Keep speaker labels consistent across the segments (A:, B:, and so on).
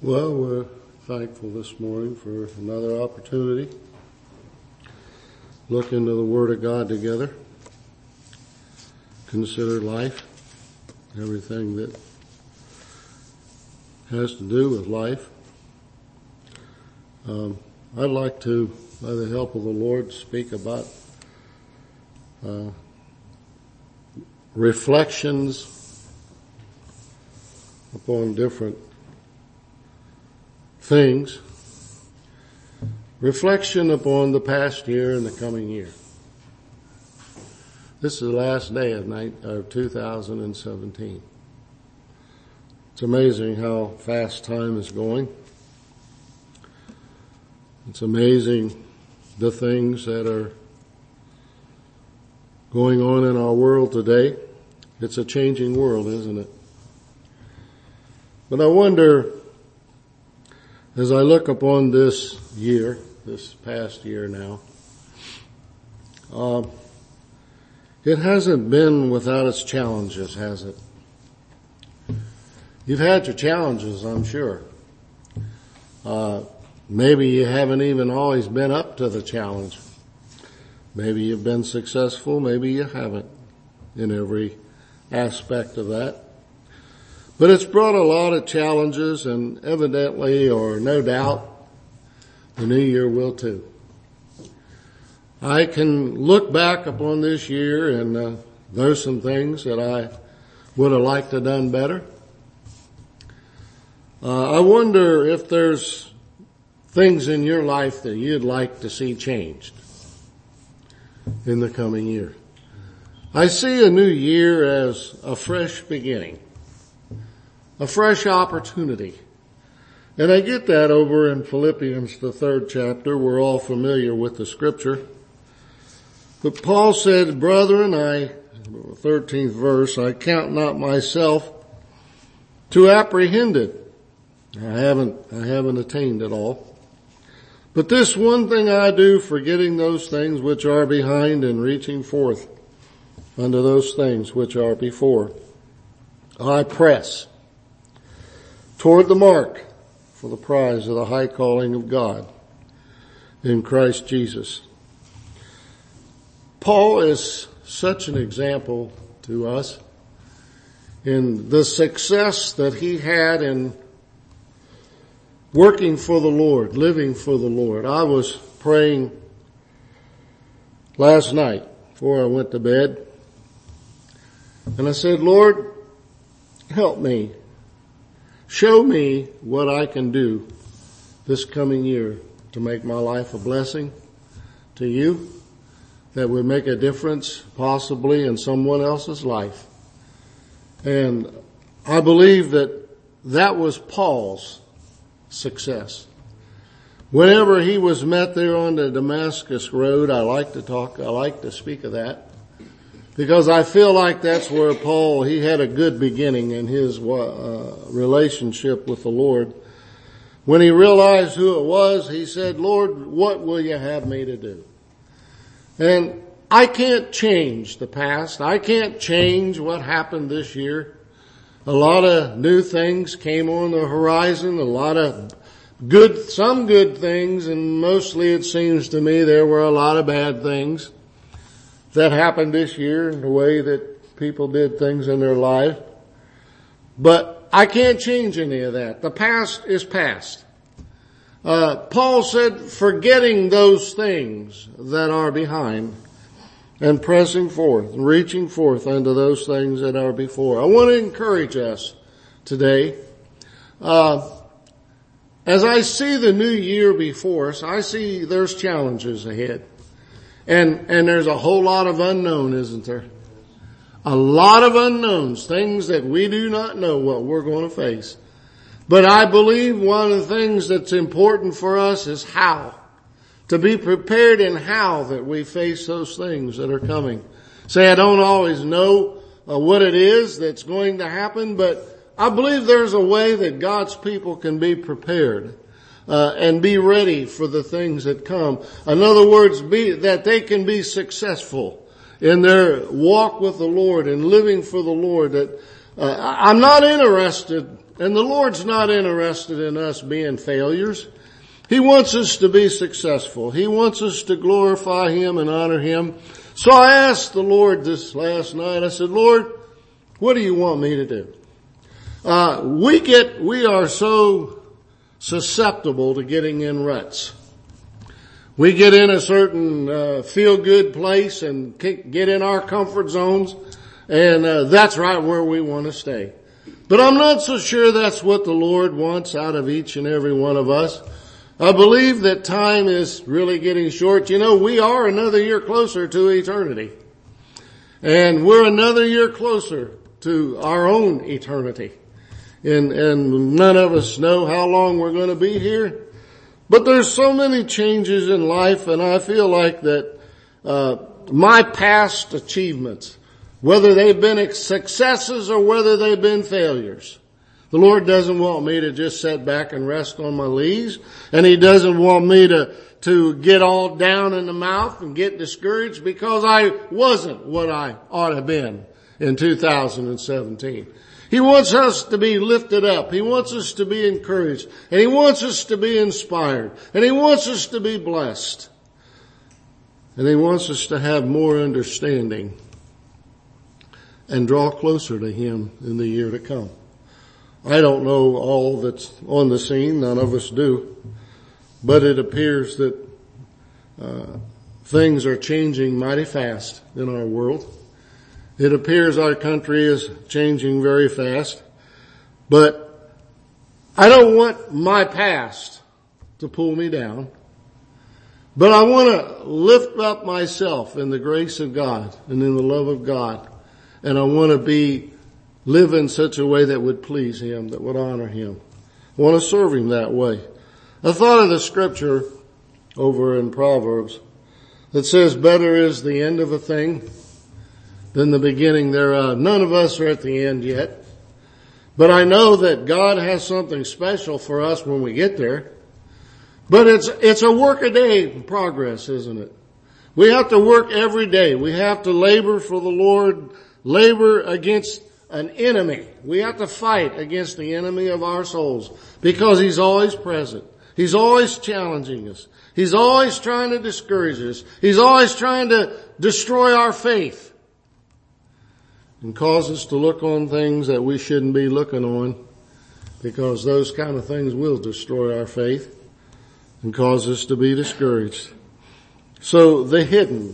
A: Well, we're thankful this morning for another opportunity. Look into the Word of God together. Consider life, everything that has to do with life. I'd like to, by the help of the Lord, speak about reflections upon different things. Reflection upon the past year and the coming year. This is the last day of 2017. It's amazing how fast time is going. It's amazing the things that are going on in our world today. It's a changing world, isn't it? But I wonder, as I look upon this year, this past year now, it hasn't been without its challenges, has it? You've had your challenges, I'm sure. Maybe you haven't even always been up to the challenge. Maybe you've been successful, maybe you haven't in every aspect of that. But it's brought a lot of challenges, and evidently, or no doubt, the new year will too. I can look back upon this year and there's some things that I would have liked to have done better. I wonder if there's things in your life that you'd like to see changed in the coming year. I see a new year as a fresh beginning, a fresh opportunity. And I get that over in Philippians, the 3rd chapter. We're all familiar with the scripture. But Paul said, brethren, 13th verse, I count not myself to apprehend it. I haven't attained it all. But this one thing I do, forgetting those things which are behind and reaching forth unto those things which are before, I press toward the mark for the prize of the high calling of God in Christ Jesus. Paul is such an example to us in the success that he had in working for the Lord, living for the Lord. I was praying last night before I went to bed, and I said, Lord, help me. Show me what I can do this coming year to make my life a blessing to you, that would make a difference possibly in someone else's life. And I believe that was Paul's success. Whenever he was met there on the Damascus Road, I like to speak of that, because I feel like that's where Paul, he had a good beginning in his relationship with the Lord. When he realized who it was, he said, Lord, what will you have me to do? And I can't change the past. I can't change what happened this year. A lot of new things came on the horizon, a lot of some good things, and mostly it seems to me there were a lot of bad things that happened this year in the way that people did things in their life. But I can't change any of that. The past is past. Paul said, forgetting those things that are behind and pressing forth, reaching forth unto those things that are before. I want to encourage us today. As I see the new year before us, I see there's challenges ahead. And there's a whole lot of unknown, isn't there? A lot of unknowns, things that we do not know what we're going to face. But I believe one of the things that's important for us is how. To be prepared in how that we face those things that are coming. Say, I don't always know what it is that's going to happen, but I believe there's a way that God's people can be prepared and be ready for the things that come. In other words, that they can be successful in their walk with the Lord and living for the Lord, that I'm not interested, and the Lord's not interested in us being failures. He wants us to be successful. He wants us to glorify Him and honor Him. So I asked the Lord this last night, I said, Lord, what do you want me to do? We are so susceptible to getting in ruts. We get in a certain feel-good place and get in our comfort zones, and that's right where we want to stay. But I'm not so sure that's what the Lord wants out of each and every one of us. I believe that time is really getting short. You know, we are another year closer to eternity. And we're another year closer to our own eternity. And none of us know how long we're going to be here. But there's so many changes in life, and I feel like that my past achievements, whether they've been successes or whether they've been failures, the Lord doesn't want me to just sit back and rest on my leaves, and He doesn't want me to get all down in the mouth and get discouraged because I wasn't what I ought to have been in 2017. He wants us to be lifted up. He wants us to be encouraged. And He wants us to be inspired. And He wants us to be blessed. And He wants us to have more understanding and draw closer to Him in the year to come. I don't know all that's on the scene. None of us do. But it appears that things are changing mighty fast in our world. It appears our country is changing very fast. But I don't want my past to pull me down. But I want to lift up myself in the grace of God and in the love of God. And I want to live in such a way that would please Him, that would honor Him. I want to serve Him that way. I thought of the scripture over in Proverbs that says, better is the end of a thing than the beginning thereof. None of us are at the end yet. But I know that God has something special for us when we get there. But it's a work-a-day progress, isn't it? We have to work every day. We have to labor for the Lord, labor against an enemy. We have to fight against the enemy of our souls because he's always present. He's always challenging us. He's always trying to discourage us. He's always trying to destroy our faith and cause us to look on things that we shouldn't be looking on, because those kind of things will destroy our faith and cause us to be discouraged. So the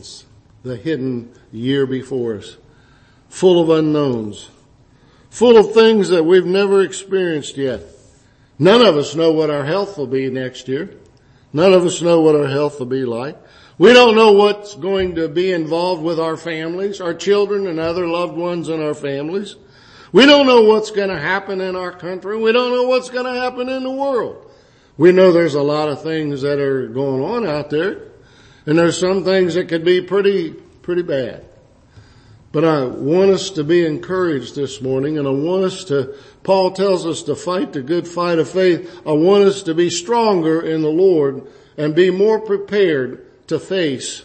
A: hidden year before us, full of unknowns, full of things that we've never experienced yet. None of us know what our health will be next year. None of us know what our health will be like. We don't know what's going to be involved with our families, our children and other loved ones in our families. We don't know what's going to happen in our country. We don't know what's going to happen in the world. We know there's a lot of things that are going on out there, and there's some things that could be pretty bad. But I want us to be encouraged this morning, and I want us to, Paul tells us to fight the good fight of faith. I want us to be stronger in the Lord and be more prepared to face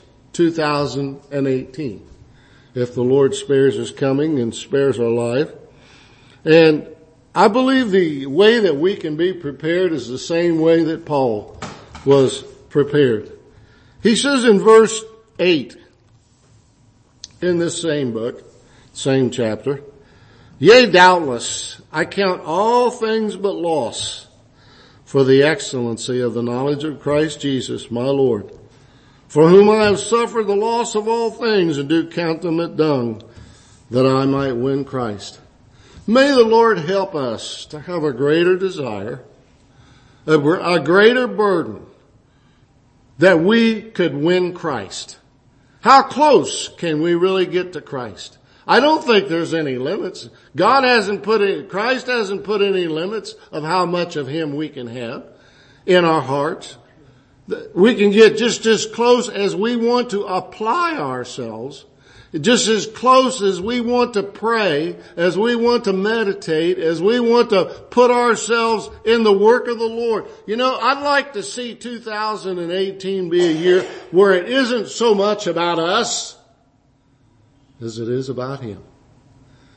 A: 2018. If the Lord spares His coming and spares our life. And I believe the way that we can be prepared is the same way that Paul was prepared. He says in verse 8, in this same book, same chapter, yea, doubtless, I count all things but loss for the excellency of the knowledge of Christ Jesus, my Lord, for whom I have suffered the loss of all things and do count them at dung, that I might win Christ. May the Lord help us to have a greater desire, a greater burden, that we could win Christ. How close can we really get to Christ? I don't think there's any limits. Christ hasn't put any limits of how much of Him we can have in our hearts. We can get just as close as we want to apply ourselves, just as close as we want to pray, as we want to meditate, as we want to put ourselves in the work of the Lord. You know, I'd like to see 2018 be a year where it isn't so much about us as it is about Him.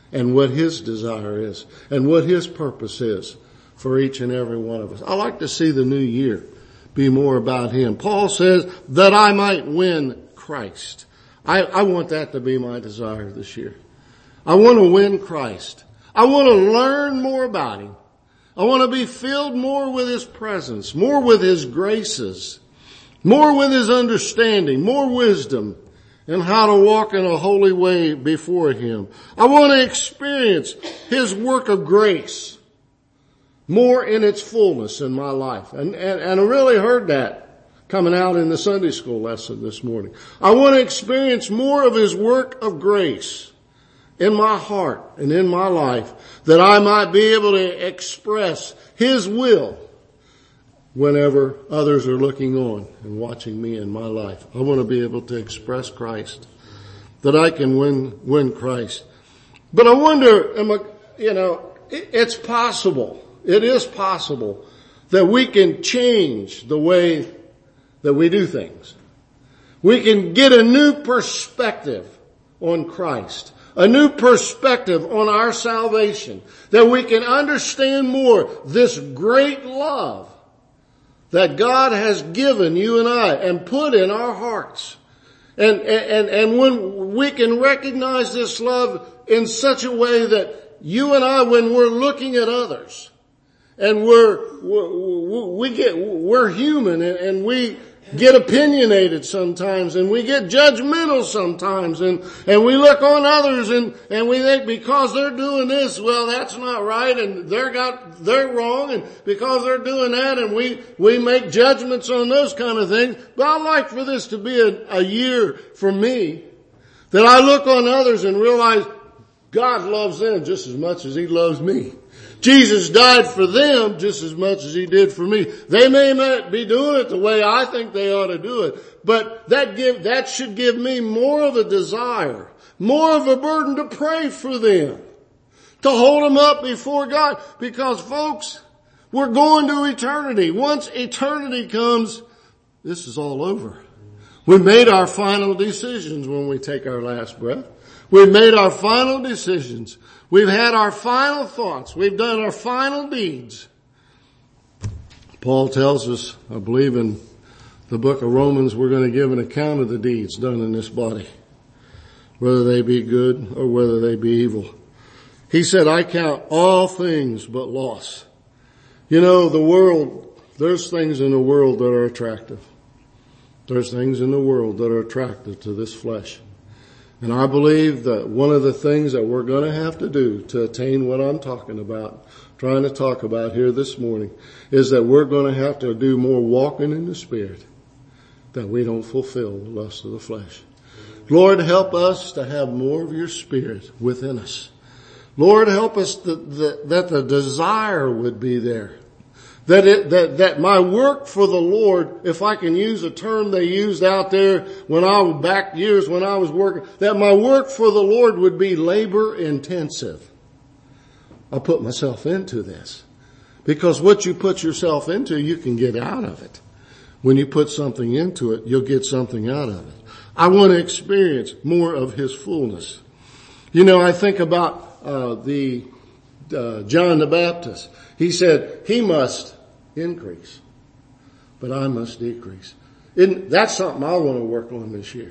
A: and what His desire is and what His purpose is for each and every one of us. I like to see the new year be more about Him. Paul says that I might win Christ. I want that to be my desire this year. I want to win Christ. I want to learn more about Him. I want to be filled more with His presence, more with His graces, more with His understanding, more wisdom, and how to walk in a holy way before Him. I want to experience His work of grace more in its fullness in my life. And I really heard that coming out in the Sunday school lesson this morning. I want to experience more of His work of grace in my heart and in my life, that I might be able to express His will whenever others are looking on and watching me in my life. I want to be able to express Christ, that I can win Christ. But I wonder, it's possible, it is possible that we can change the way that we do things. We can get a new perspective on Christ, a new perspective on our salvation, that we can understand more this great love that God has given you and I and put in our hearts. And when we can recognize this love in such a way that you and I, when we're looking at others, and we're human and we get opinionated sometimes and we get judgmental sometimes and we look on others and we think because they're doing this, well, that's not right and they're wrong, and because they're doing that, and we make judgments on those kind of things. But I'd like for this to be a year for me that I look on others and realize God loves them just as much as He loves me. Jesus died for them just as much as He did for me. They may not be doing it the way I think they ought to do it, but that should give me more of a desire, more of a burden to pray for them, to hold them up before God. Because folks, we're going to eternity. Once eternity comes, this is all over. We made our final decisions when we take our last breath. We've made our final decisions. We've had our final thoughts. We've done our final deeds. Paul tells us, I believe in the book of Romans, we're going to give an account of the deeds done in this body, whether they be good or whether they be evil. He said, I count all things but loss. You know, the world, there's things in the world that are attractive. There's things in the world that are attractive to this flesh. And I believe that one of the things that we're going to have to do to attain what I'm trying to talk about here this morning, is that we're going to have to do more walking in the Spirit, that we don't fulfill the lust of the flesh. Lord, help us to have more of Your Spirit within us. Lord, help us that the desire would be there. That my work for the Lord, if I can use a term they used out there when I was working, that my work for the Lord would be labor intensive. I put myself into this. Because what you put yourself into, you can get out of it. When you put something into it, you'll get something out of it. I want to experience more of His fullness. You know, I think about John the Baptist. He said, He must increase, but I must decrease. That's something I want to work on this year.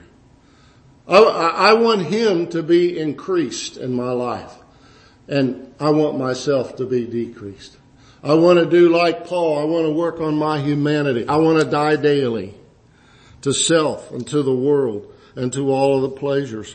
A: I want Him to be increased in my life, and I want myself to be decreased. I want to do like Paul. I want to work on my humanity. I want to die daily to self and to the world and to all of the pleasures.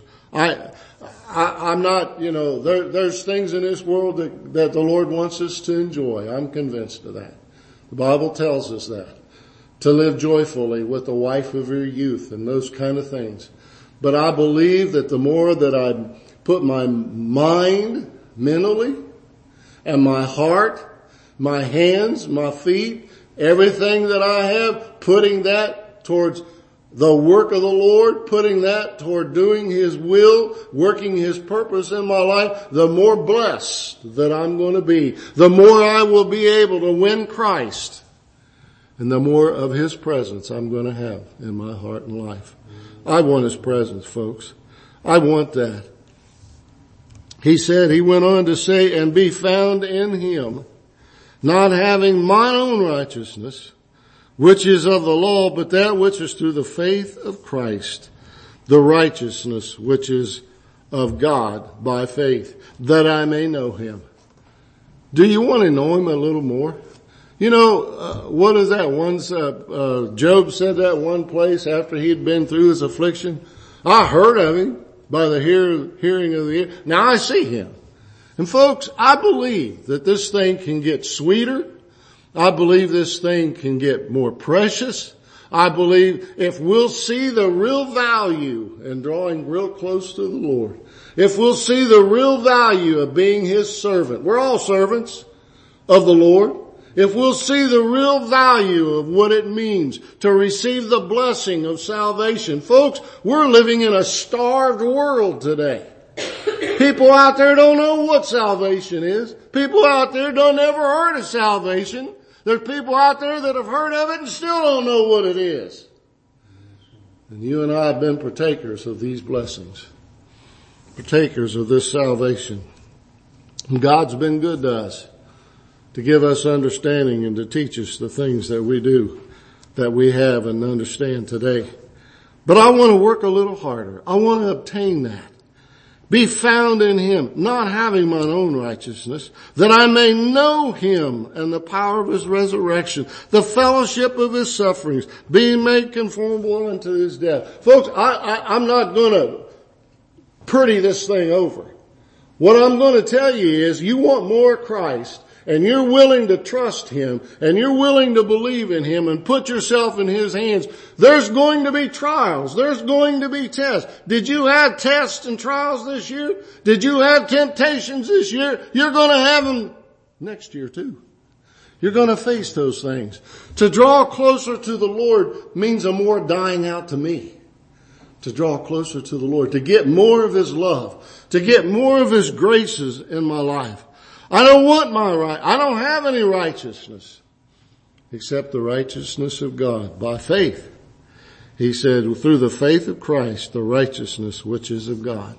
A: I'm not, there's things in this world that the Lord wants us to enjoy. I'm convinced of that. The Bible tells us that. To live joyfully with the wife of your youth and those kind of things. But I believe that the more that I put my mind mentally and my heart, my hands, my feet, everything that I have, putting that towards the work of the Lord, putting that toward doing His will, working His purpose in my life, the more blessed that I'm going to be. The more I will be able to win Christ. And the more of His presence I'm going to have in my heart and life. I want His presence, folks. I want that. he went on to say, and be found in him, not having mine own righteousness, which is of the law, but that which is through the faith of Christ, the righteousness which is of God by faith, that I may know him. Do you want to know him a little more? You know, what is that? Once Job said that one place after he'd been through his affliction, I heard of him by the hearing of the ear. Now I see him. And folks, I believe that this thing can get sweeter. I believe this thing can get more precious. I believe if we'll see the real value in drawing real close to the Lord, if we'll see the real value of being his servant, we're all servants of the Lord. If we'll see the real value of what it means to receive the blessing of salvation. Folks, we're living in a starved world today. People out there don't know what salvation is. People out there don't ever heard of salvation. There's people out there that have heard of it and still don't know what it is. And you and I have been partakers of these blessings. Partakers of this salvation. And God's been good to us, to give us understanding and to teach us the things that we do, that we have and understand today. But I want to work a little harder. I want to obtain that. Be found in him, not having mine own righteousness, that I may know him and the power of his resurrection, the fellowship of his sufferings, being made conformable unto his death. Folks, I'm not going to pretty this thing over. What I'm going to tell you is you want more Christ, and you're willing to trust him, and you're willing to believe in him and put yourself in his hands, there's going to be trials. There's going to be tests. Did you have tests and trials this year? Did you have temptations this year? You're going to have them next year too. You're going to face those things. To draw closer to the Lord means a more dying out to me. To draw closer to the Lord, to get more of his love, to get more of his graces in my life. I don't want I don't have any righteousness except the righteousness of God by faith. He said, through the faith of Christ, the righteousness which is of God.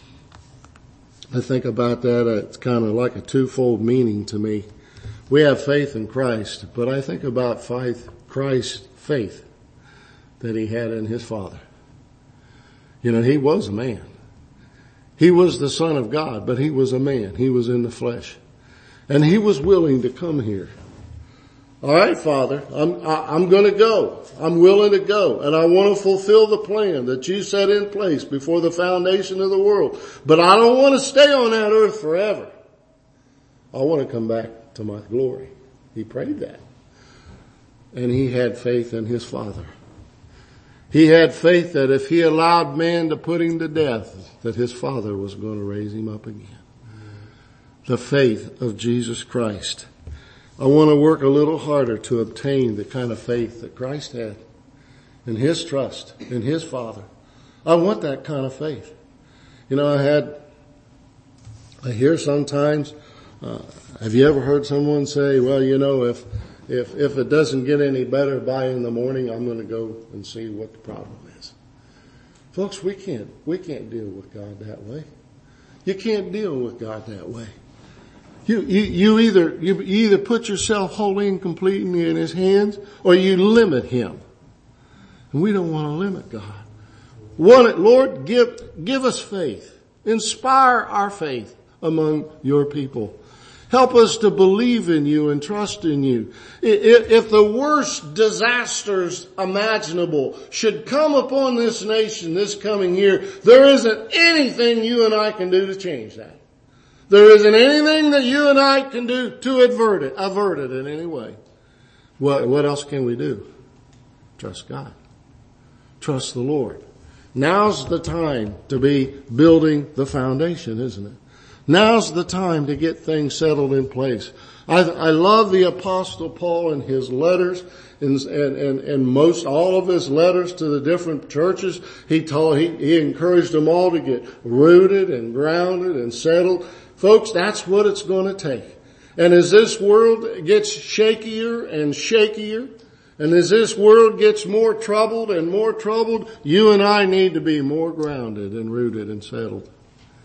A: I think about that. It's kind of like a twofold meaning to me. We have faith in Christ, but I think about Christ's faith that he had in his Father. You know, he was a man. He was the Son of God, but he was a man. He was in the flesh. And he was willing to come here. All right, Father, I'm going to go. I'm willing to go. And I want to fulfill the plan that you set in place before the foundation of the world. But I don't want to stay on that earth forever. I want to come back to my glory. He prayed that. And he had faith in his Father. He had faith that if he allowed man to put him to death, that his Father was going to raise him up again. The faith of Jesus Christ. I want to work a little harder to obtain the kind of faith that Christ had in his trust in his Father. I want that kind of faith. You know, I hear sometimes, have you ever heard someone say, well, you know, if it doesn't get any better by in the morning, I'm going to go and see what the problem is. Folks, we can't deal with God that way. You can't deal with God that way. You either put yourself wholly and completely in his hands, or you limit him. And we don't want to limit God. Lord, give us faith. Inspire our faith among your people. Help us to believe in you and trust in you. If the worst disasters imaginable should come upon this nation this coming year, there isn't anything you and I can do to change that. There isn't anything that you and I can do to avert it in any way. What else can we do? Trust God. Trust the Lord. Now's the time to be building the foundation, isn't it? Now's the time to get things settled in place. I love the Apostle Paul and his letters and most all of his letters to the different churches. He encouraged them all to get rooted and grounded and settled. Folks, that's what it's going to take. And as this world gets shakier and shakier, and as this world gets more troubled and more troubled, you and I need to be more grounded and rooted and settled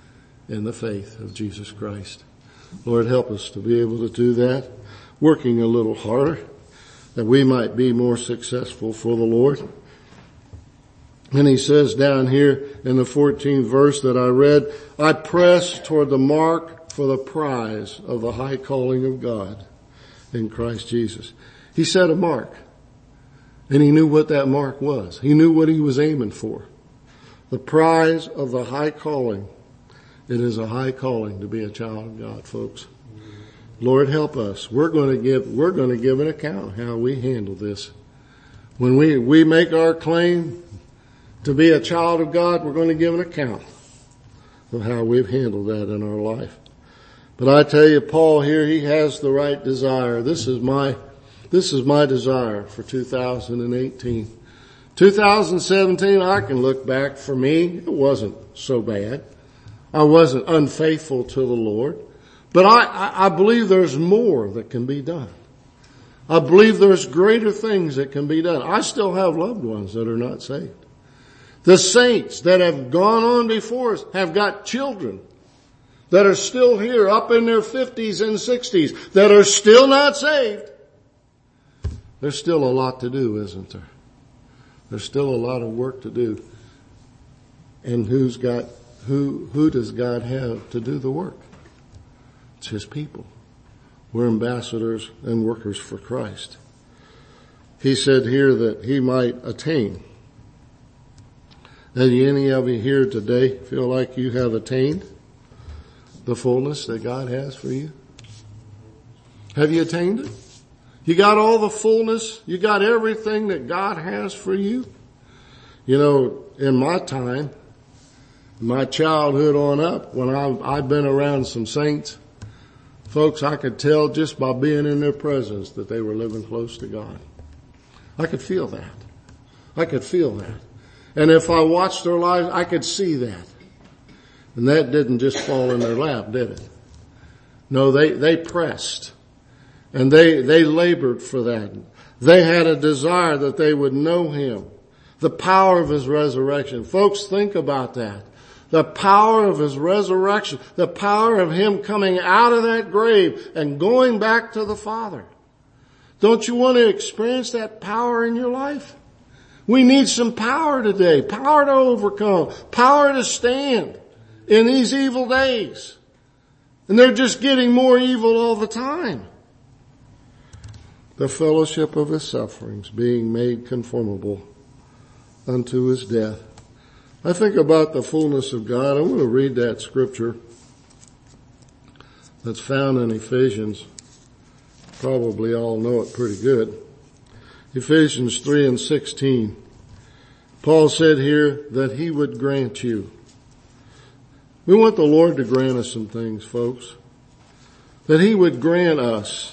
A: in the faith of Jesus Christ. Lord, help us to be able to do that, working a little harder, that we might be more successful for the Lord. And he says down here in the 14th verse that I read, I press toward the mark for the prize of the high calling of God in Christ Jesus. He set a mark, and he knew what that mark was. He knew what he was aiming for. The prize of the high calling. It is a high calling to be a child of God, folks. Lord, help us. We're going to give an account how we handle this. When we make our claim to be a child of God, we're going to give an account of how we've handled that in our life. But I tell you, Paul here, he has the right desire. This is my desire for 2018. 2017, I can look back, for me, it wasn't so bad. I wasn't unfaithful to the Lord. But I believe there's more that can be done. I believe there's greater things that can be done. I still have loved ones that are not saved. The saints that have gone on before us have got children that are still here up in their 50s and 60s that are still not saved. There's still a lot to do, isn't there? There's still a lot of work to do. And who does God have to do the work? It's His people. We're ambassadors and workers for Christ. He said here that he might attain. And any of you here today feel like you have attained the fullness that God has for you? Have you attained it? You got all the fullness? You got everything that God has for you? You know, in my time, my childhood on up, when I've been around some saints, folks, I could tell just by being in their presence that they were living close to God. I could feel that. I could feel that. And if I watched their lives, I could see that. And that didn't just fall in their lap, did it? No, they pressed. And they labored for that. They had a desire that they would know Him. The power of His resurrection. Folks, think about that. The power of His resurrection. The power of Him coming out of that grave and going back to the Father. Don't you want to experience that power in your life? We need some power today. Power to overcome. Power to stand in these evil days. And they're just getting more evil all the time. The fellowship of His sufferings, being made conformable unto His death. I think about the fullness of God. I want to read that scripture that's found in Ephesians. Probably all know it pretty good. Ephesians 3:16. Paul said here that He would grant you. We want the Lord to grant us some things, folks. That He would grant us,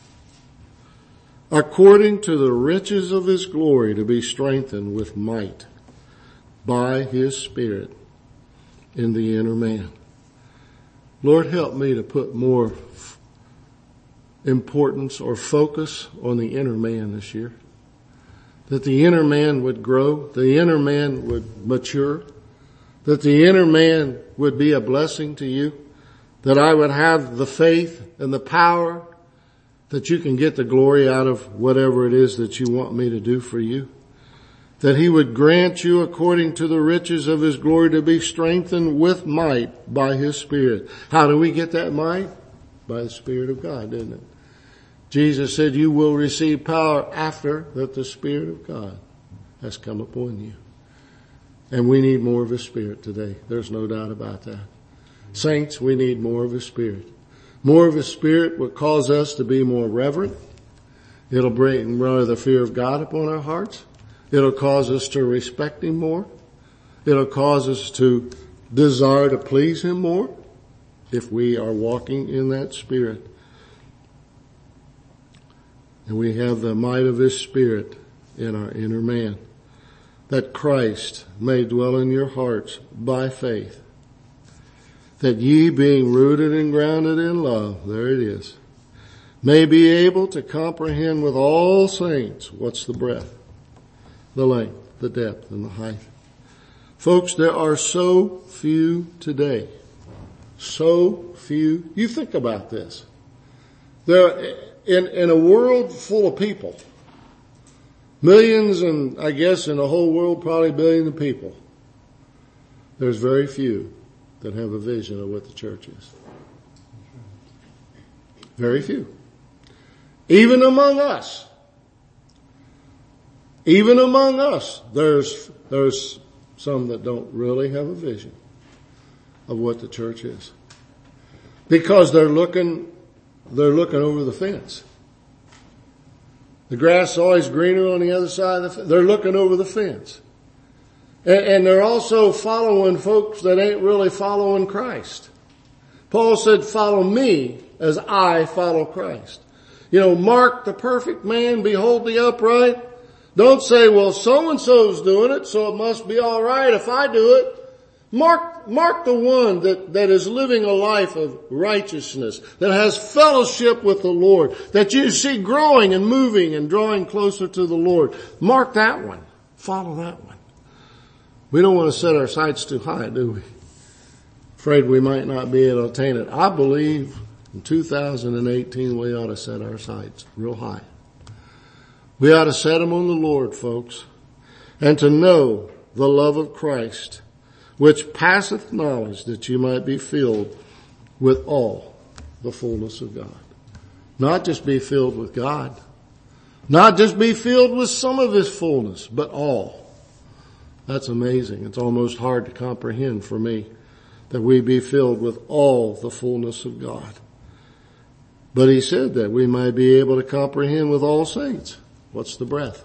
A: according to the riches of His glory, to be strengthened with might by His Spirit in the inner man. Lord, help me to put more importance or focus on the inner man this year. That the inner man would grow, the inner man would mature, that the inner man would be a blessing to you, that I would have the faith and the power that you can get the glory out of whatever it is that you want me to do for you. That He would grant you, according to the riches of His glory, to be strengthened with might by His Spirit. How do we get that might? By the Spirit of God, didn't it? Jesus said, you will receive power after that the Spirit of God has come upon you. And we need more of His Spirit today. There's no doubt about that. Saints, we need more of His Spirit. More of His Spirit will cause us to be more reverent. It'll bring the fear of God upon our hearts. It'll cause us to respect Him more. It'll cause us to desire to please Him more if we are walking in that Spirit. And we have the might of His Spirit in our inner man, that Christ may dwell in your hearts by faith, that ye, being rooted and grounded in love, there it is, may be able to comprehend with all saints what's the breadth, the length, the depth, and the height. Folks, there are so few today So few. You think about this. There, in a world full of people, millions, and I guess in the whole world probably billions of people, there's very few that have a vision of what the church is. Very few. Even among us, there's some that don't really have a vision of what the church is. Because they're looking over the fence. The grass is always greener on the other side of the fence. They're looking over the fence. And they're also following folks that ain't really following Christ. Paul said, follow me as I follow Christ. You know, mark the perfect man, behold the upright. Don't say, well, so-and-so's doing it, so it must be all right if I do it. Mark the one that is living a life of righteousness, that has fellowship with the Lord, that you see growing and moving and drawing closer to the Lord. Mark that one. Follow that one. We don't want to set our sights too high, do we? Afraid we might not be able to attain it. I believe in 2018 we ought to set our sights real high. We ought to set them on the Lord, folks, and to know the love of Christ, which passeth knowledge, that you might be filled with all the fullness of God. Not just be filled with God. Not just be filled with some of His fullness, but all. That's amazing. It's almost hard to comprehend for me that we be filled with all the fullness of God. But He said that we might be able to comprehend with all saints. What's the breadth,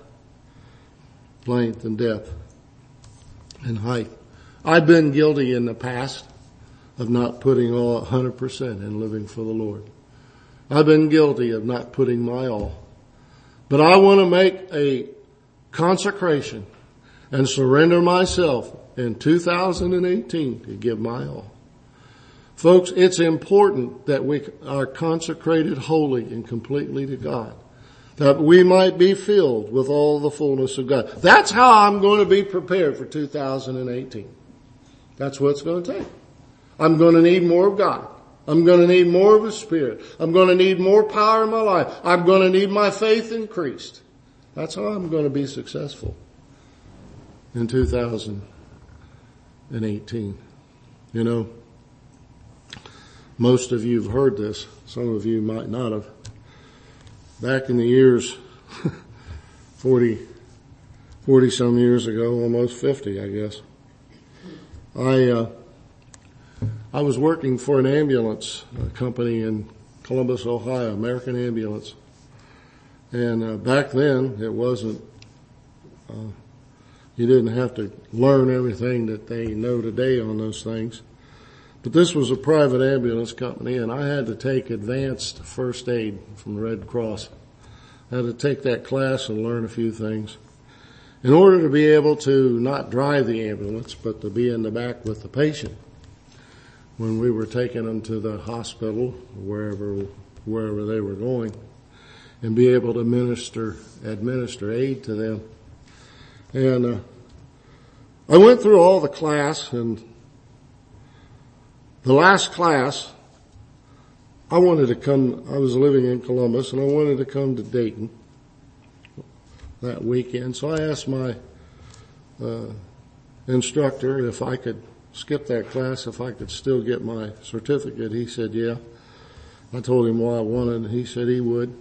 A: length, and depth, and height? I've been guilty in the past of not putting all 100% in living for the Lord. I've been guilty of not putting my all. But I want to make a consecration and surrender myself in 2018 to give my all. Folks, it's important that we are consecrated wholly and completely to God, that we might be filled with all the fullness of God. That's how I'm going to be prepared for 2018. That's what it's going to take. I'm going to need more of God. I'm going to need more of His Spirit. I'm going to need more power in my life. I'm going to need my faith increased. That's how I'm going to be successful in 2018. You know, most of you have heard this. Some of you might not have. Back in the years, 40 some years ago, almost 50, I guess, I was working for an ambulance company in Columbus, Ohio, American Ambulance. And back then, it wasn't, you didn't have to learn everything that they know today on those things. But this was a private ambulance company, and I had to take advanced first aid from the Red Cross. I had to take that class and learn a few things in order to be able to not drive the ambulance, but to be in the back with the patient when we were taking them to the hospital, wherever they were going, and be able to administer aid to them. And I went through all the class, and the last class, I wanted to come. I was living in Columbus, and I wanted to come to Dayton that weekend. So I asked my instructor if I could skip that class, if I could still get my certificate. He said, yeah. I told him why I wanted, and he said he would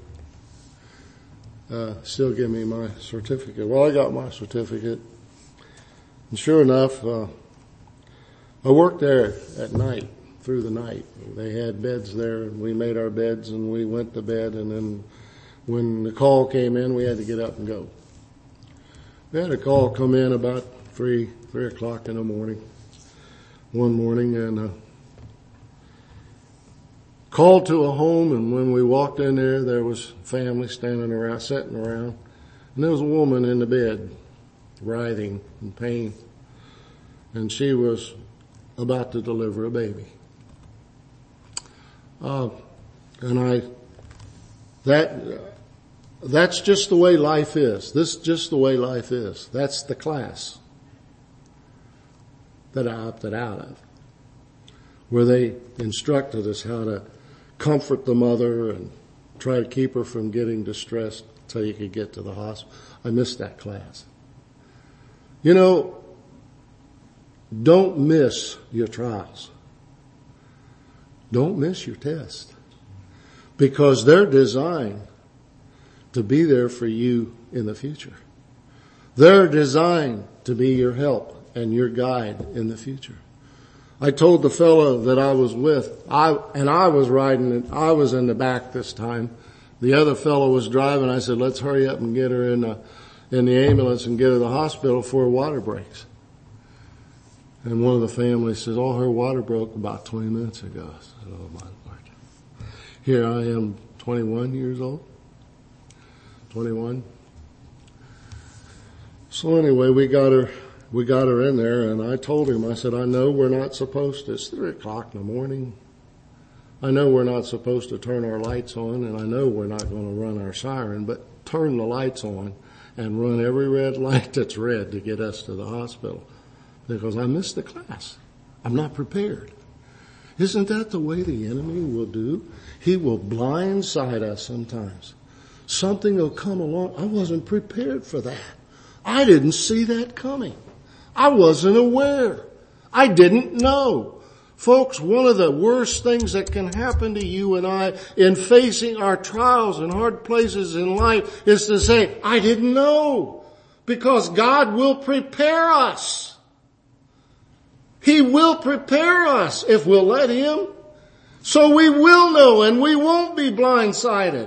A: still give me my certificate. Well, I got my certificate, and sure enough, I worked there at night, through the night. They had beds there, and we made our beds, and we went to bed, and then when the call came in, we had to get up and go. We had a call come in about 3 o'clock in the morning, one morning, and called to a home, and when we walked in there was family standing around, sitting around, and there was a woman in the bed, writhing in pain, and she was about to deliver a baby. That's just the way life is. This is just the way life is. That's the class that I opted out of. where they instructed us how to comfort the mother and try to keep her from getting distressed until you could get to the hospital. I missed that class. You know, don't miss your trials. Don't miss your test. Because they're designed to be there for you in the future. They're designed to be your help and your guide in the future. I told the fellow that I was with, I was riding, I was in the back this time. The other fellow was driving. I said, let's hurry up and get her in the ambulance and get her to the hospital before her water breaks. And one of the family says, oh, her water broke about 20 minutes ago. I said, oh my Lord. Here I am, 21 years old. 21. So anyway, we got her in there, and I told him, I said, I know we're not supposed to, it's 3 o'clock in the morning. I know we're not supposed to turn our lights on, and I know we're not going to run our siren, but turn the lights on and run every red light that's red to get us to the hospital. Because I missed the class. I'm not prepared. Isn't that the way the enemy will do? He will blindside us sometimes. Something will come along. I wasn't prepared for that. I didn't see that coming. I wasn't aware. I didn't know. Folks, one of the worst things that can happen to you and I in facing our trials and hard places in life is to say, I didn't know. Because God will prepare us. He will prepare us if we'll let Him. So we will know and we won't be blindsided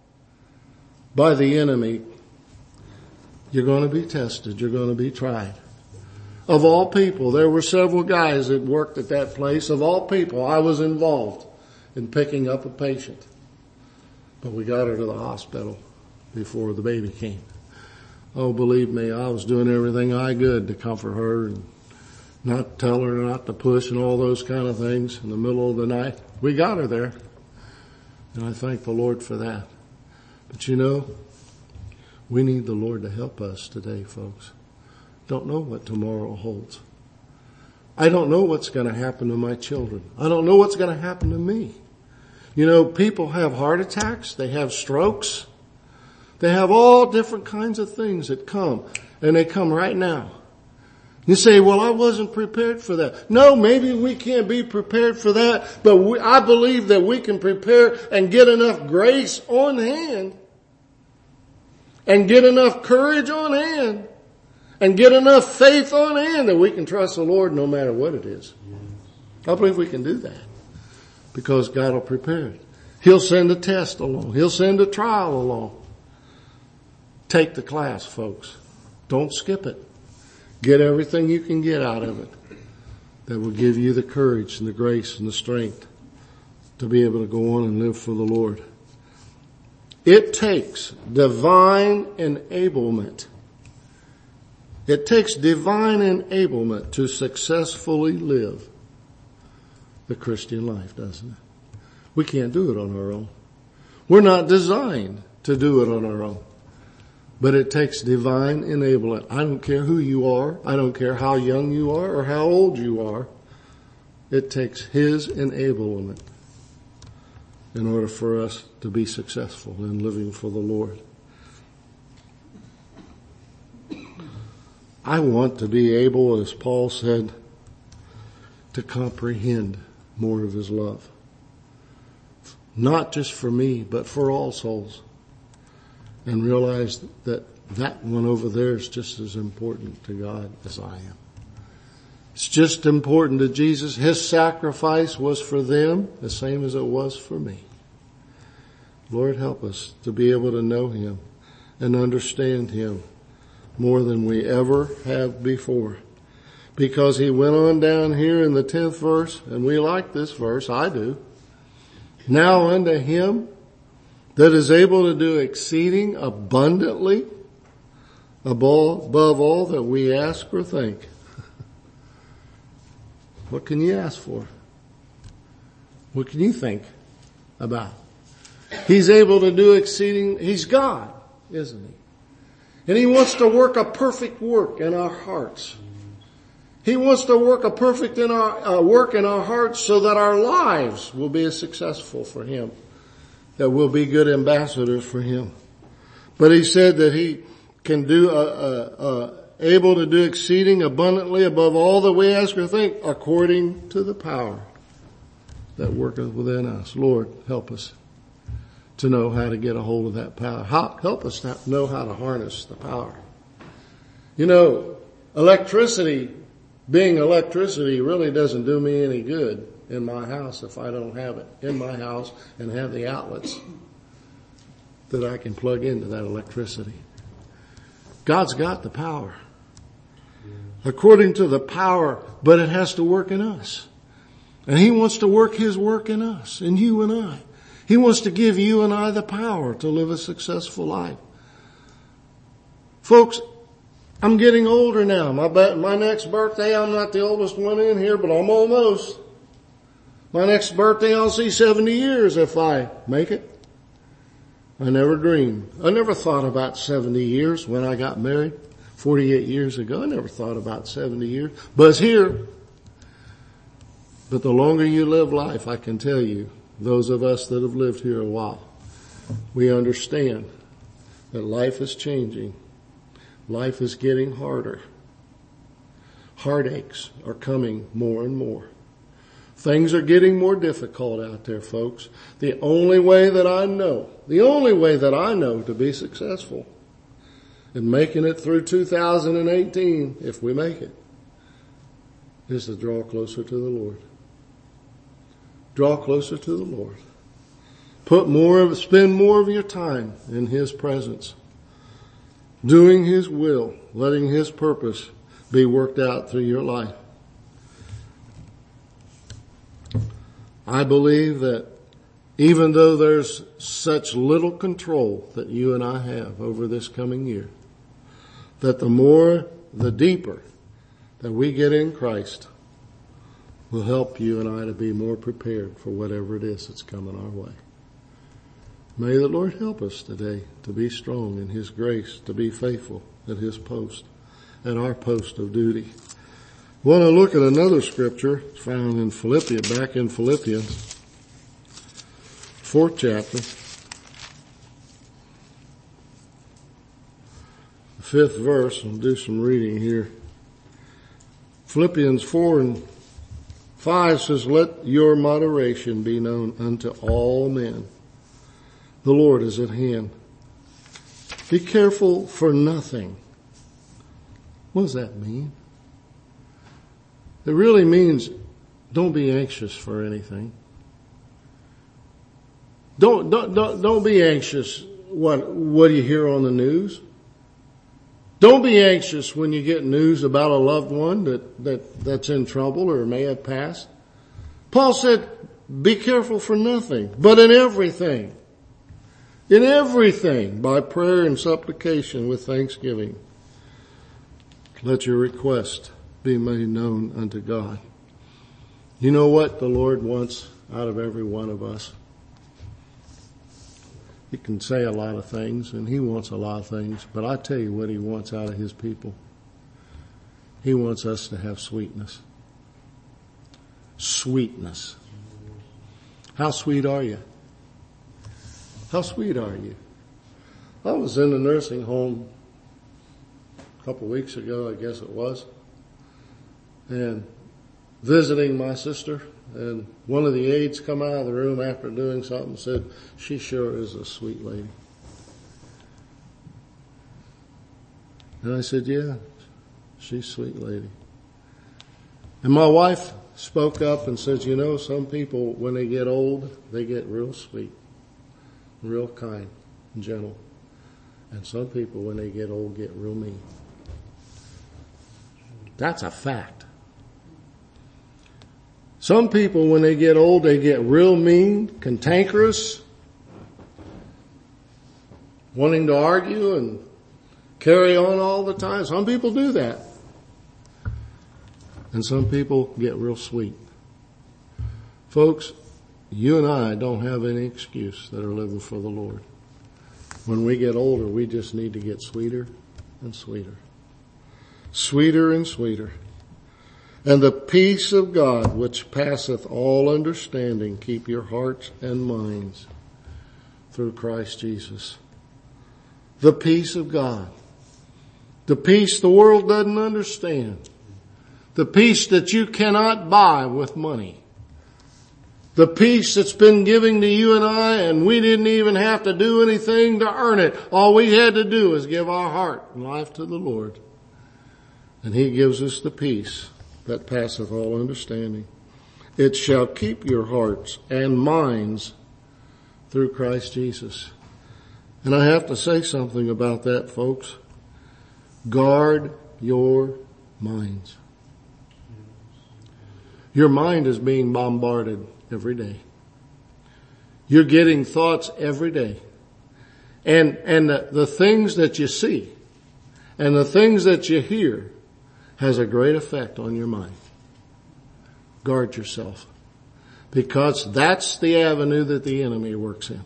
A: by the enemy. You're going to be tested. You're going to be tried. Of all people, there were several guys that worked at that place. Of all people, I was involved in picking up a patient. But we got her to the hospital before the baby came. Oh, believe me, I was doing everything I could to comfort her and not tell her not to push and all those kind of things in the middle of the night. We got her there. And I thank the Lord for that. But you know, we need the Lord to help us today, folks. Don't know what tomorrow holds. I don't know what's going to happen to my children. I don't know what's going to happen to me. You know, people have heart attacks. They have strokes. They have all different kinds of things that come. And they come right now. You say, well, I wasn't prepared for that. No, maybe we can't be prepared for that, but I believe that we can prepare and get enough grace on hand and get enough courage on hand and get enough faith on hand that we can trust the Lord no matter what it is. I believe we can do that because God will prepare it. He'll send a test along. He'll send a trial along. Take the class, folks. Don't skip it. Get everything you can get out of it that will give you the courage and the grace and the strength to be able to go on and live for the Lord. It takes divine enablement. It takes divine enablement to successfully live the Christian life, doesn't it? We can't do it on our own. We're not designed to do it on our own. But it takes divine enablement. I don't care who you are. I don't care how young you are or how old you are. It takes His enablement in order for us to be successful in living for the Lord. I want to be able, as Paul said, to comprehend more of His love. Not just for me, but for all souls. And realize that one over there is just as important to God as I am. It's just important to Jesus. His sacrifice was for them the same as it was for me. Lord, help us to be able to know Him and understand Him more than we ever have before. Because He went on down here in the 10th verse, and we like this verse, I do. Now unto Him that is able to do exceeding abundantly above all that we ask or think. What can you ask for? What can you think about? He's able to do exceeding, He's God, isn't He? And He wants to work a perfect work in our hearts. He wants to work a perfect work in our hearts so that our lives will be successful for Him, that we'll be good ambassadors for Him. But He said that He can do, able to do exceeding abundantly above all that we ask or think, according to the power that worketh within us. Lord, help us to know how to get a hold of that power. Help us to know how to harness the power. You know, being electricity really doesn't do me any good in my house if I don't have it in my house and have the outlets that I can plug into that electricity. God's got the power. According to the power, but it has to work in us. And He wants to work His work in us, in you and I. He wants to give you and I the power to live a successful life. Folks, I'm getting older now. My next birthday, I'm not the oldest one in here, but I'm almost. My next birthday, I'll see 70 years if I make it. I never dreamed. I never thought about 70 years when I got married 48 years ago. I never thought about 70 years. But it's here. But the longer you live life, I can tell you, those of us that have lived here a while, we understand that life is changing. Life is getting harder. Heartaches are coming more and more. Things are getting more difficult out there, folks. The only way that I know to be successful in making it through 2018, if we make it, is to draw closer to the Lord. Draw closer to the Lord. Spend more of your time in His presence, doing His will, letting His purpose be worked out through your life. I believe that even though there's such little control that you and I have over this coming year, that the deeper that we get in Christ will help you and I to be more prepared for whatever it is that's coming our way. May the Lord help us today to be strong in His grace, to be faithful at His post, at our post of duty. I want to look at another scripture found in back in Philippians, 4th chapter, the 5th verse. I'll do some reading here. Philippians 4:5 says, "Let your moderation be known unto all men. The Lord is at hand. Be careful for nothing." What does that mean? It really means don't be anxious for anything. Don't be anxious what you hear on the news. Don't be anxious when you get news about a loved one that's in trouble or may have passed. Paul said, be careful for nothing, but in everything, by prayer and supplication with thanksgiving, let your request be made known unto God. You know what the Lord wants out of every one of us? He can say a lot of things, and He wants a lot of things, but I tell you what He wants out of His people. He wants us to have sweetness. Sweetness. How sweet are you? How sweet are you? I was in a nursing home a couple of weeks ago, I guess it was, and visiting my sister, and one of the aides come out of the room after doing something and said, "She sure is a sweet lady." And I said, "Yeah, she's a sweet lady." And my wife spoke up and said, "You know, some people, when they get old, they get real sweet, real kind and gentle. And some people, when they get old, get real mean." That's a fact. Some people, when they get old, they get real mean, cantankerous, wanting to argue and carry on all the time. Some people do that. And some people get real sweet. Folks, you and I don't have any excuse that are living for the Lord. When we get older, we just need to get sweeter and sweeter. Sweeter and sweeter. And the peace of God, which passeth all understanding, keep your hearts and minds through Christ Jesus. The peace of God. The peace the world doesn't understand. The peace that you cannot buy with money. The peace that's been given to you and I, and we didn't even have to do anything to earn it. All we had to do is give our heart and life to the Lord. And He gives us the peace that passeth all understanding. It shall keep your hearts and minds through Christ Jesus. And I have to say something about that, folks. Guard your minds. Your mind is being bombarded every day. You're getting thoughts every day. And the things that you see and the things that you hear has a great effect on your mind. Guard yourself. Because that's the avenue that the enemy works in.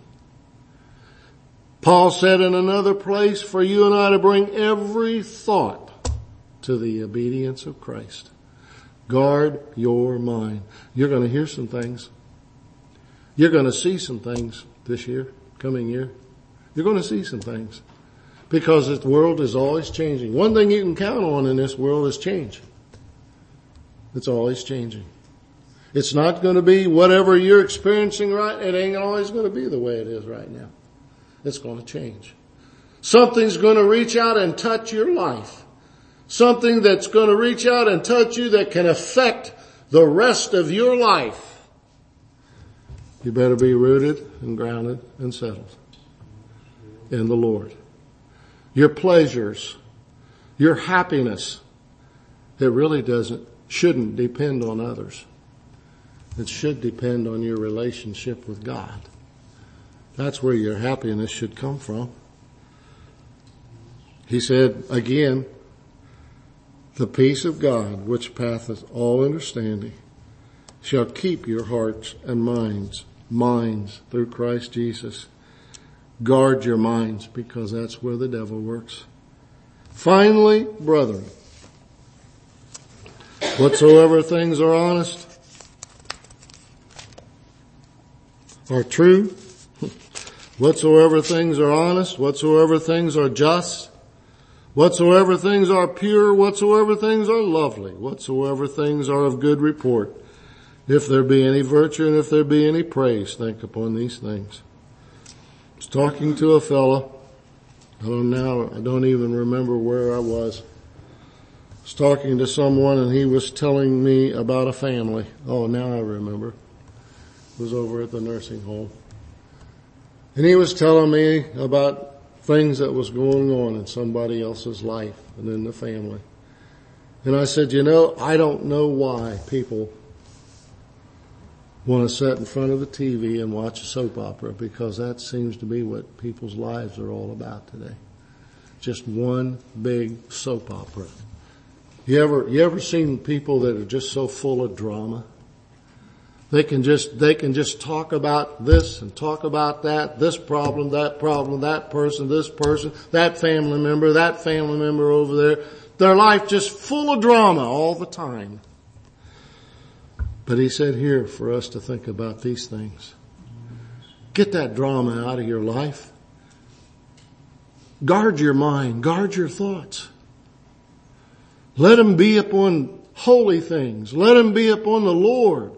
A: Paul said in another place, for you and I to bring every thought to the obedience of Christ. Guard your mind. You're going to hear some things. You're going to see some things this year, coming year. You're going to see some things. Because the world is always changing. One thing you can count on in this world is change. It's always changing. It's not going to be whatever you're experiencing right. It ain't always going to be the way it is right now. It's going to change. Something's going to reach out and touch your life. Something that's going to reach out and touch you that can affect the rest of your life. You better be rooted and grounded and settled in the Lord. Your pleasures, your happiness, it really shouldn't depend on others. It should depend on your relationship with God. That's where your happiness should come from. He said again, the peace of God, which passeth all understanding, shall keep your hearts and minds through Christ Jesus. Guard your minds, because that's where the devil works. Finally, brethren, whatsoever things are honest, are true, whatsoever things are honest, whatsoever things are just, whatsoever things are pure, whatsoever things are lovely, whatsoever things are of good report, if there be any virtue and if there be any praise, think upon these things. I was talking to a fellow. I don't even remember where I was. I was talking to someone and he was telling me about a family. Oh, now I remember. It was over at the nursing home. And he was telling me about things that was going on in somebody else's life and in the family. And I said, I don't know why people want to sit in front of the TV and watch a soap opera, because that seems to be what people's lives are all about today. Just one big soap opera. You ever seen people that are just so full of drama? They can just talk about this and talk about that, this problem, that person, this person, that family member over there. Their life just full of drama all the time. But he said here for us to think about these things. Get that drama out of your life. Guard your mind. Guard your thoughts. Let them be upon holy things. Let them be upon the Lord.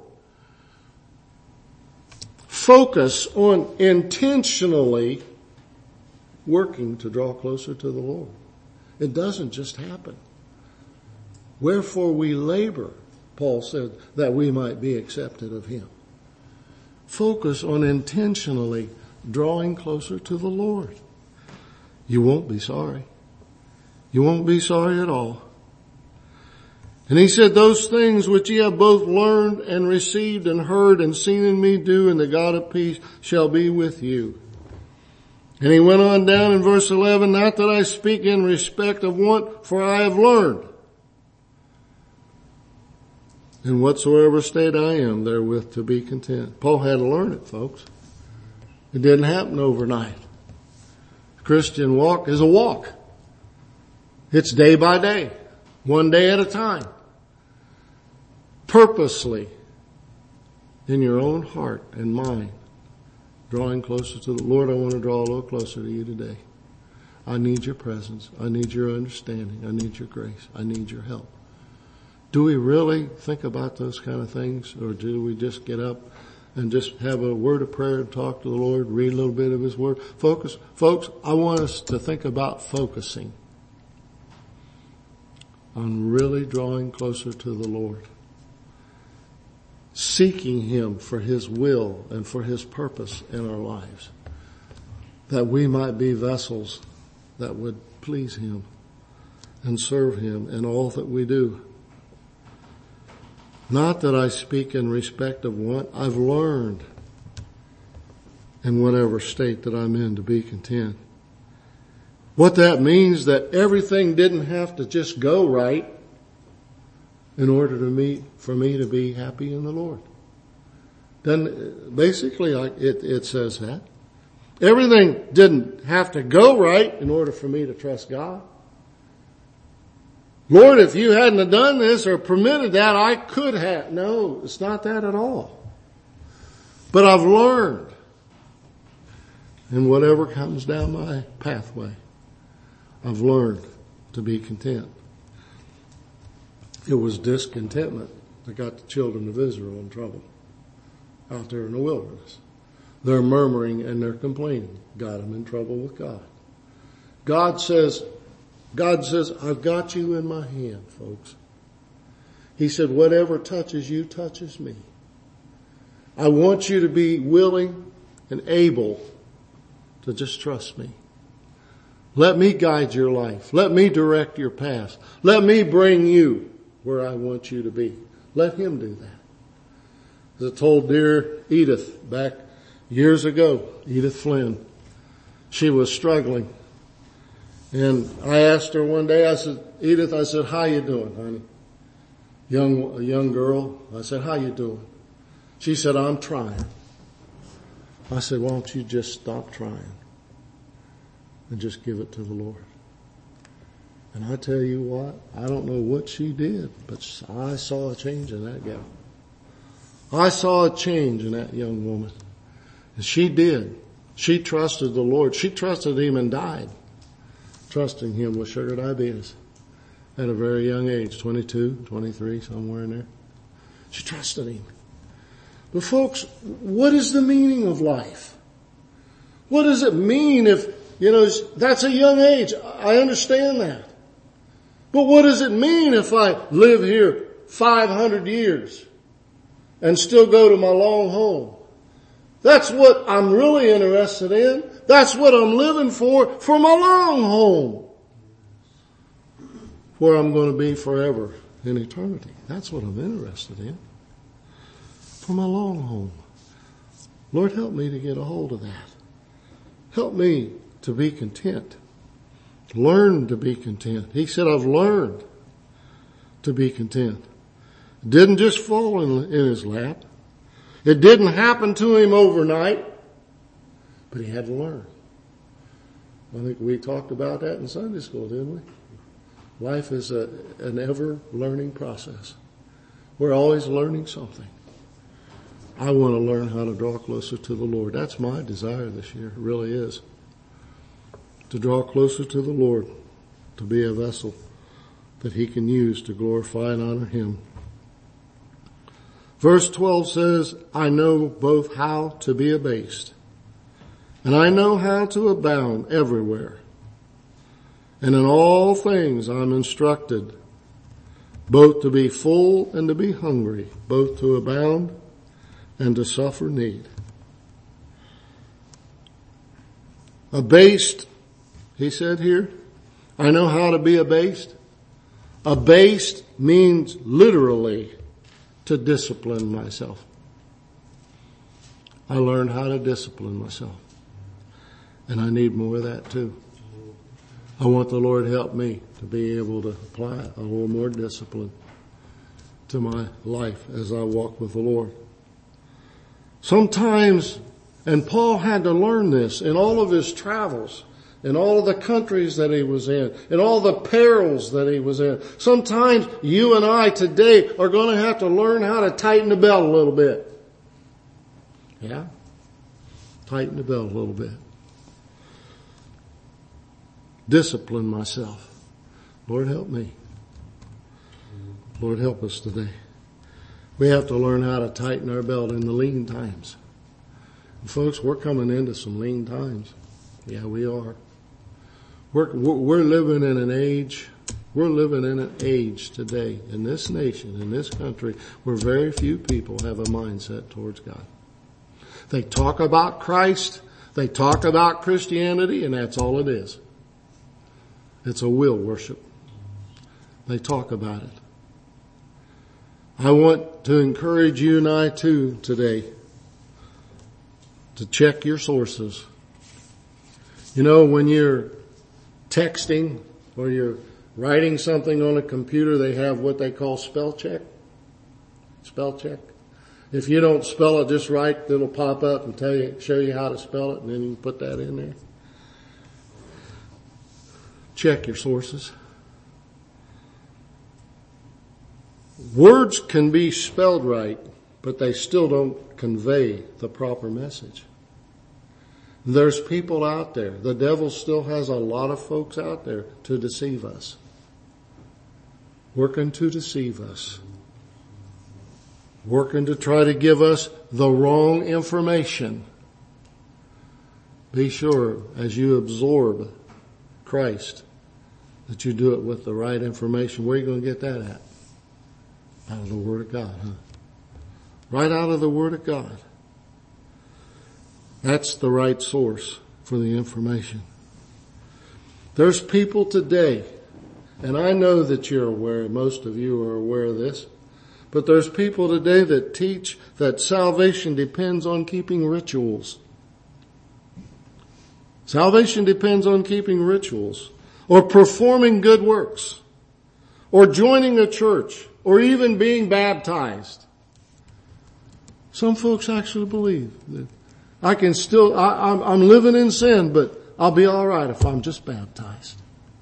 A: Focus on intentionally working to draw closer to the Lord. It doesn't just happen. Wherefore we labor, Paul said, that we might be accepted of Him. Focus on intentionally drawing closer to the Lord. You won't be sorry. You won't be sorry at all. And he said, those things which ye have both learned and received and heard and seen in me do, and the God of peace shall be with you. And he went on down in verse 11, not that I speak in respect of want, for I have learned. In whatsoever state I am, therewith to be content. Paul had to learn it, folks. It didn't happen overnight. The Christian walk is a walk. It's day by day, one day at a time. purposely in your own heart and mind, drawing closer to the Lord. I want to draw a little closer to you today. I need your presence. I need your understanding. I need your grace. I need your help. Do we really think about those kind of things, or do we just get up and just have a word of prayer and talk to the Lord, read a little bit of His Word? Folks, I want us to think about focusing on really drawing closer to the Lord, seeking Him for His will and for His purpose in our lives, that we might be vessels that would please Him and serve Him in all that we do. Not that I speak in respect of what I've learned in whatever state that I'm in to be content. What that means that everything didn't have to just go right in order for me to be happy in the Lord. Then basically it says that. Everything didn't have to go right in order for me to trust God. Lord, if you hadn't have done this or permitted that, I could have. No, it's not that at all. But I've learned, and whatever comes down my pathway, I've learned to be content. It was discontentment that got the children of Israel in trouble out there in the wilderness. Their murmuring and their complaining got them in trouble with God. God says, I've got you in my hand, folks. He said, whatever touches you touches me. I want you to be willing and able to just trust me. Let me guide your life. Let me direct your path. Let me bring you where I want you to be. Let Him do that. As I told dear Edith back years ago, Edith Flynn, she was struggling. And I asked her one day, I said, Edith, how you doing, honey? A young girl. I said, how you doing? She said, I'm trying. I said, why don't you just stop trying and just give it to the Lord? And I tell you what, I don't know what she did, but I saw a change in that gal. I saw a change in that young woman. And she did. She trusted the Lord. She trusted Him and died trusting Him with sugar diabetes at a very young age, 22, 23, somewhere in there. She trusted Him. But folks, what is the meaning of life? What does it mean if, that's a young age. I understand that. But what does it mean if I live here 500 years and still go to my long home? That's what I'm really interested in. That's what I'm living for my long home, where I'm going to be forever in eternity. That's what I'm interested in, for my long home. Lord, help me to get a hold of that. Help me to be content. Learn to be content. He said, I've learned to be content. It didn't just fall in His lap. It didn't happen to Him overnight, but He had to learn. I think we talked about that in Sunday school, didn't we? Life is an ever-learning process. We're always learning something. I want to learn how to draw closer to the Lord. That's my desire this year. It really is. To draw closer to the Lord, to be a vessel that He can use to glorify and honor Him. Verse 12 says, I know both how to be abased, and I know how to abound everywhere. And in all things I'm instructed, both to be full and to be hungry, both to abound and to suffer need. Abased, he said here, I know how to be abased. Abased means literally to discipline myself. I learned how to discipline myself. And I need more of that too. I want the Lord to help me to be able to apply a little more discipline to my life as I walk with the Lord. Sometimes, and Paul had to learn this in all of his travels, and all of the countries that he was in, and all the perils that he was in. Sometimes you and I today are going to have to learn how to tighten the belt a little bit. Yeah? Tighten the belt a little bit. Discipline myself. Lord, help me. Lord, help us today. We have to learn how to tighten our belt in the lean times. And folks, we're coming into some lean times. Yeah, we are. We're living in an age, today in this nation, in this country, where very few people have a mindset towards God. They talk about Christ, they talk about Christianity, and that's all it is. It's a will worship. They talk about it. I want to encourage you and I too today to check your sources. You know, when you're texting or you're writing something on a computer, they have what they call spell check. Spell check. If you don't spell it just right, it'll pop up and show you how to spell it, and then you can put that in there. Check your sources. Words can be spelled right, but they still don't convey the proper message. There's people out there. The devil still has a lot of folks out there to deceive us. Working to deceive us. Working to try to give us the wrong information. Be sure as you absorb Christ that you do it with the right information. Where are you going to get that at? Out of the Word of God, huh? Right out of the Word of God. That's the right source for the information. There's people today, and I know that you're aware, most of you are aware of this, but there's people today that teach that salvation depends on keeping rituals. Salvation depends on keeping rituals, or performing good works, or joining a church, or even being baptized. Some folks actually believe that I'm living in sin, but I'll be all right if I'm just baptized.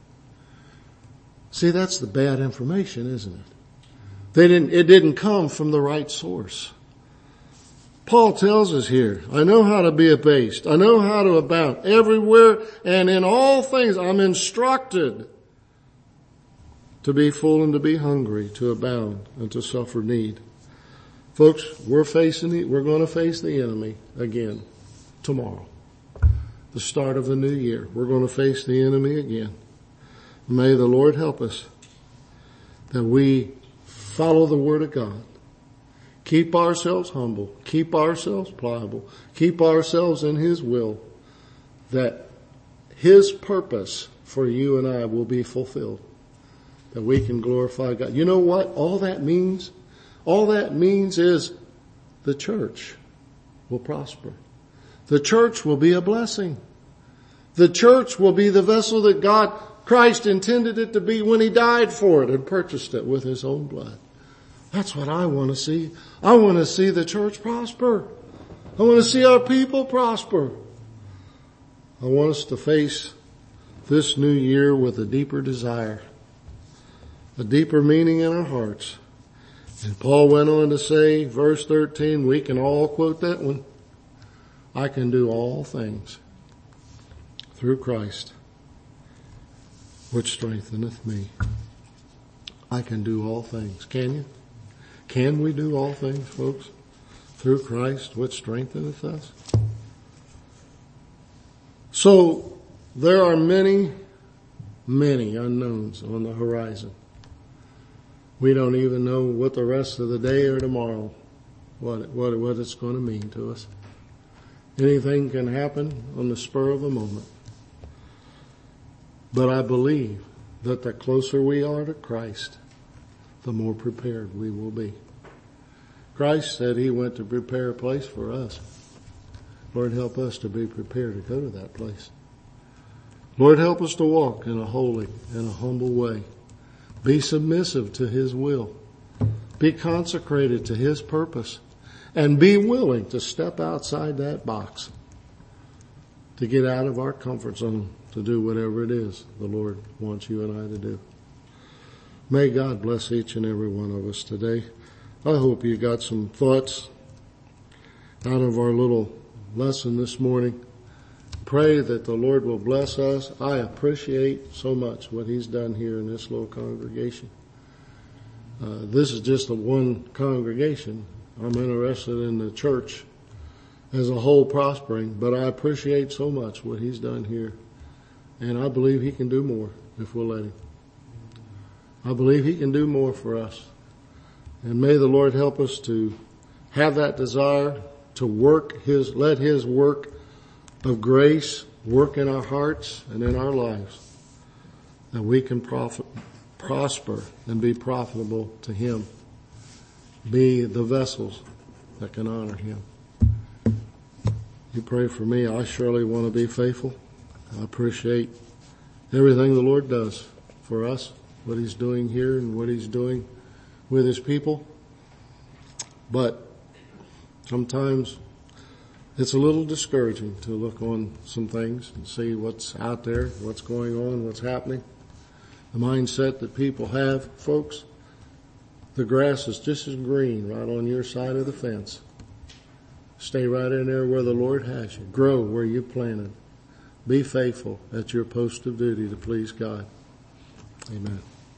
A: See, that's the bad information, isn't it? It didn't come from the right source. Paul tells us here, I know how to be abased. I know how to abound everywhere, and in all things I'm instructed to be full and to be hungry, to abound and to suffer need. Folks, we're going to face the enemy again tomorrow. The start of the new year. We're going to face the enemy again. May the Lord help us that we follow the Word of God. Keep ourselves humble. Keep ourselves pliable. Keep ourselves in His will, that His purpose for you and I will be fulfilled. That we can glorify God. You know what all that means? All that means is the church will prosper. The church will be a blessing. The church will be the vessel that Christ intended it to be when He died for it and purchased it with His own blood. That's what I want to see. I want to see the church prosper. I want to see our people prosper. I want us to face this new year with a deeper desire, a deeper meaning in our hearts. And Paul went on to say, verse 13, we can all quote that one. I can do all things through Christ, which strengtheneth me. I can do all things. Can you? Can we do all things, folks? Through Christ, which strengtheneth us? So, there are many, many unknowns on the horizon. We don't even know what the rest of the day or tomorrow, what it's going to mean to us. Anything can happen on the spur of a moment. But I believe that the closer we are to Christ, the more prepared we will be. Christ said He went to prepare a place for us. Lord, help us to be prepared to go to that place. Lord, help us to walk in a holy and a humble way. Be submissive to His will. Be consecrated to His purpose. And be willing to step outside that box, to get out of our comfort zone, to do whatever it is the Lord wants you and I to do. May God bless each and every one of us today. I hope you got some thoughts out of our little lesson this morning. Pray that the Lord will bless us. I appreciate so much what He's done here in this little congregation. This is just a one congregation. I'm interested in the church as a whole prospering, but I appreciate so much what He's done here. And I believe He can do more if we'll let Him. I believe He can do more for us. And may the Lord help us to have that desire to let His work of grace work in our hearts and in our lives, that we can prosper and be profitable to Him, be the vessels that can honor Him. You pray for me. I surely want to be faithful. I appreciate everything the Lord does for us, what He's doing here and what He's doing with His people. But sometimes it's a little discouraging to look on some things and see what's out there, what's going on, what's happening. The mindset that people have, folks, the grass is just as green right on your side of the fence. Stay right in there where the Lord has you. Grow where you planted. Be faithful at your post of duty to please God. Amen.